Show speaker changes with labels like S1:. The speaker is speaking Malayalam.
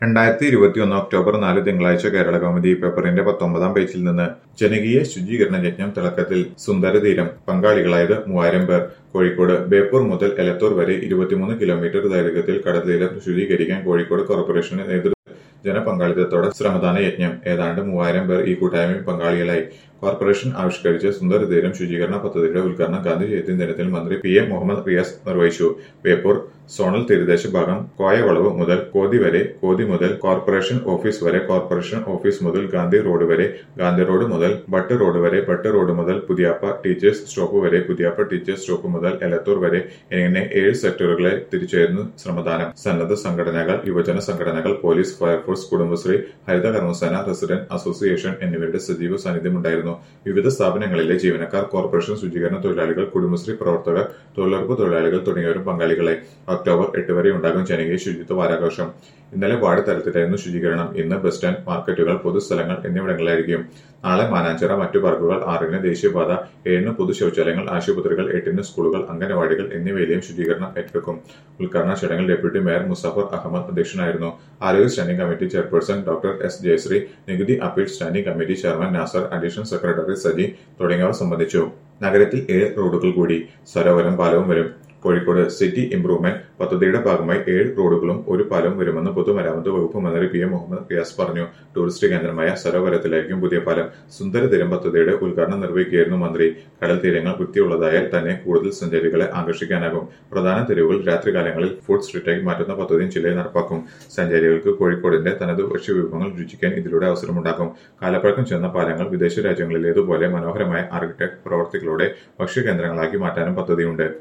S1: 2021 ഒക്ടോബർ 4 തിങ്കളാഴ്ച കേരള കൗമുദി പേപ്പറിന്റെ 19-ാം പേജിൽ നിന്ന് ജനകീയ ശുചീകരണ യജ്ഞം തിളക്കത്തിൽ സുന്ദരതീരം പങ്കാളികളായത് 3000 പേർ കോഴിക്കോട് ബേപ്പൂർ മുതൽ എലത്തൂർ വരെ 23 കിലോമീറ്റർ ദൈർഘ്യത്തിൽ കടൽത്തീരം ശുചീകരിക്കാൻ കോഴിക്കോട് കോർപ്പറേഷന് നേതൃത്വം ജനപങ്കാളിത്തത്തോടെ ശ്രമദാന യജ്ഞം ഏതാണ്ട് 3000 പേർ ഈ കൂട്ടായ്മയിൽ പങ്കാളികളായി. കോർപ്പറേഷൻ ആവിഷ്കരിച്ച സുന്ദരതീരം ശുചീകരണ പദ്ധതിയുടെ ഉദ്ഘാടനം ഗാന്ധി ജയന്തി ദിനത്തിൽ മന്ത്രി PM മുഹമ്മദ് റിയാസ് നിർവഹിച്ചു. ബേപ്പൂർ സോണൽ തീരദേശ ഭാഗം കോയവളവ് മുതൽ കോതി വരെ, കോതി മുതൽ കോർപ്പറേഷൻ ഓഫീസ് വരെ, കോർപ്പറേഷൻ ഓഫീസ് മുതൽ ഗാന്ധി റോഡ് വരെ, ഗാന്ധി റോഡ് മുതൽ ഭട്ട് റോഡ് വരെ, ഭട്ട് റോഡ് മുതൽ പുതിയാപ്പ ടീച്ചേഴ്സ് സ്റ്റോപ്പ് വരെ, പുതിയാപ്പ ടീച്ചേഴ്സ് സ്റ്റോപ്പ് മുതൽ എലത്തൂർ വരെ എന്നിങ്ങനെ 7 സെക്ടറുകളെ തിരിച്ചായിരുന്നു ശ്രമദാനം. സന്നദ്ധ സംഘടനകൾ, യുവജന സംഘടനകൾ, police, fire force, Kudumbashree, Haritha Karmasena, resident association എന്നിവരുടെ സജീവ സാന്നിധ്യമുണ്ടായിരുന്നു. വിവിധ സ്ഥാപനങ്ങളിലെ ജീവനക്കാർ, കോർപ്പറേഷൻ ശുചീകരണ തൊഴിലാളികൾ, കുടുംബശ്രീ പ്രവർത്തകർ, തൊഴിലുറപ്പ് തൊഴിലാളികൾ തുടങ്ങിയവരും പങ്കാളികളായി. ഒക്ടോബർ 8 വരെ ഉണ്ടാകും ജനകീയ ശുചിത്വ വാരാഘോഷം. ഇന്നലെ വാർഡ് തലത്തിലായിരുന്നു ശുചീകരണം. ഇന്ന് ബസ് സ്റ്റാൻഡ്, മാർക്കറ്റുകൾ, പൊതുസ്ഥലങ്ങൾ എന്നിവിടങ്ങളിലായിരിക്കും. നാളെ മാനാഞ്ചിറ, മറ്റു പാർക്കുകൾ, 6-ന് ദേശീയപാത, 7-ന് പൊതു ശൌചാലയങ്ങൾ, ആശുപത്രികൾ, 8-ന് സ്കൂളുകൾ, അംഗനവാടികൾ എന്നിവയിലെയും ശുചീകരണം ഏറ്റെടുക്കും. ഉദ്ഘാടന ചടങ്ങിൽ ഡെപ്യൂട്ടി മേയർ മുസാഫർ അഹമ്മദ് അധ്യക്ഷനായിരുന്നു. ആരോഗ്യ standing committee chairperson doctor S. Jayasree, നികുതി appeal standing committee chairman Nasar, additional secretary Saji തുടങ്ങിയവർ സംബന്ധിച്ചു. നഗരത്തിൽ 7 റോഡുകൾ കൂടി സരോവരം പാലവും വരും. കോഴിക്കോട് സിറ്റി ഇംപ്രൂവ്മെന്റ് പദ്ധതിയുടെ ഭാഗമായി 7 റോഡുകളും 1 പാലവും വരുമെന്ന് പൊതുമരാമത്ത് വകുപ്പ് മന്ത്രി PM മുഹമ്മദ് റിയാസ് പറഞ്ഞു. ടൂറിസ്റ്റ് കേന്ദ്രമായ സരോവരത്തിലായിരിക്കും പുതിയ പാലം. സുന്ദരതീരം പദ്ധതിയുടെ ഉദ്ഘാടനം നിർവഹിക്കുകയായിരുന്നു മന്ത്രി. കടൽ തീരങ്ങൾ വൃത്തിയുള്ളതായാൽ തന്നെ കൂടുതൽ സഞ്ചാരികളെ ആകർഷിക്കാനാകും. പ്രധാന തെരുവുകൾ രാത്രികാലങ്ങളിൽ ഫുഡ് സ്ട്രീറ്റായി മാറ്റുന്ന പദ്ധതിയും ജില്ലയിൽ നടപ്പാക്കും. സഞ്ചാരികൾക്ക് കോഴിക്കോടിന്റെ തനത് ഭക്ഷ്യവിഭവങ്ങൾ രുചിക്കാൻ ഇതിലൂടെ അവസരമുണ്ടാകും. കാലപ്പഴക്കം ചെന്ന പാലങ്ങൾ വിദേശ രാജ്യങ്ങളിലേതുപോലെ മനോഹരമായ ആർക്കിടെക്ട് പ്രവർത്തികളോടെ ഭക്ഷ്യകേന്ദ്രങ്ങളാക്കി മാറ്റാനും പദ്ധതിയുണ്ട്.